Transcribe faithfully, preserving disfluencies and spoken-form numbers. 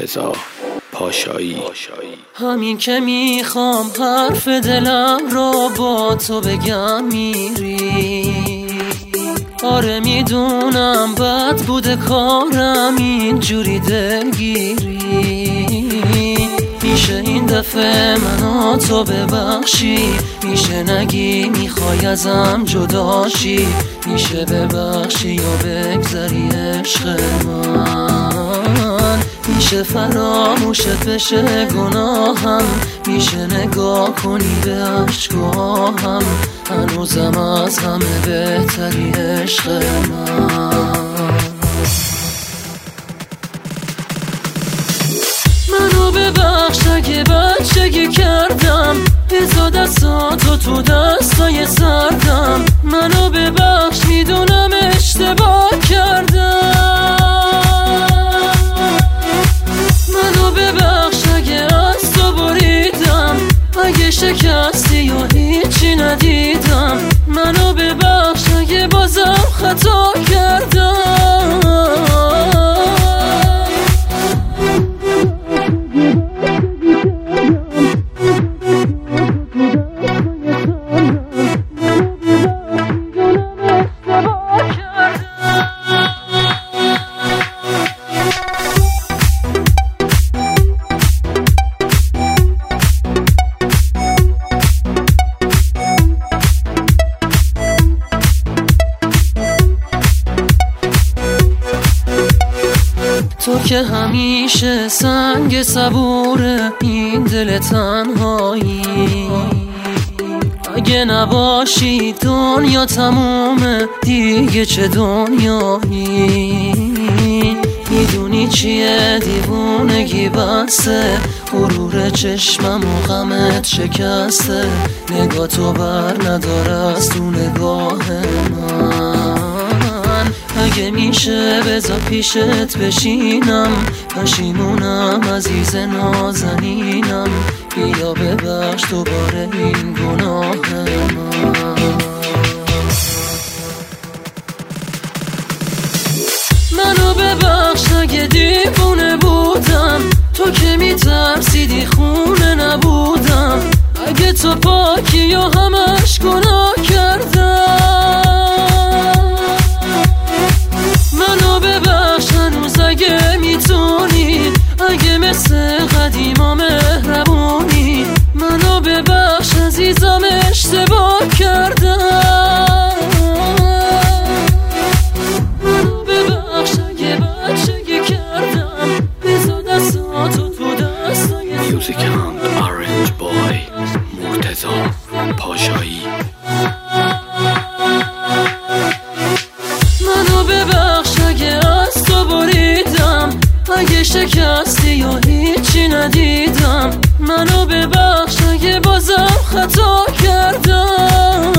مرتضی پاشایی. همین که میخوام حرف دلم را با تو بگم میری. آره میدونم بد بوده کارم اینجوری دلگیری. میشه این دفعه منو تو ببخشی، میشه نگی میخوای ازم جداشی، میشه ببخشی یا بگذری عشق من، میشه فراموشت بشه گناهم، میشه نگاه کنی به عشقاهم، هنوزم از همه بهتری عشق من. منو ببخش اگه بچگی کردم، بذار دستاتو تو دستای سردم. منو ببخش میدونم اشتباه کردم. منو ببخش اگه از تو بریدم، اگه شکستی یا هیچی ندیدم. منو ببخش اگه بازم خطا کردم. تو که همیشه سنگ صبور این دل تنهایی، اگه نباشی دنیا تمومه دیگه چه دنیایی. میدونی چیه دیوونگی بسته، غرور چشمم و غمت شکسته، نگاه تو بر نداره از تو نگاه من. اگه میشه بذار پیشت بشینم، پشیمونم عزیز نازنینم، بیا ببخش دوباره این گناه من. منو ببخش اگه دیوونه بودم، تو که میترسیدی خونه نبودم، اگه تو پاکی یا همش گناه کردم. منو ببخش هنوز اگه میتونی، اگه مثل قدیما مهربونی. منو ببخش عزیزم اشتباه کردم. منو ببخش اگه بچگی کردم، بذار دستاتو تو دستای میوزیک اند آرنج بای مرتضی پاشایی. منو ببخش اگه از تو بریدم، اگه شکستی یا هیچی ندیدم. منو ببخش اگه بازم خطا کردم.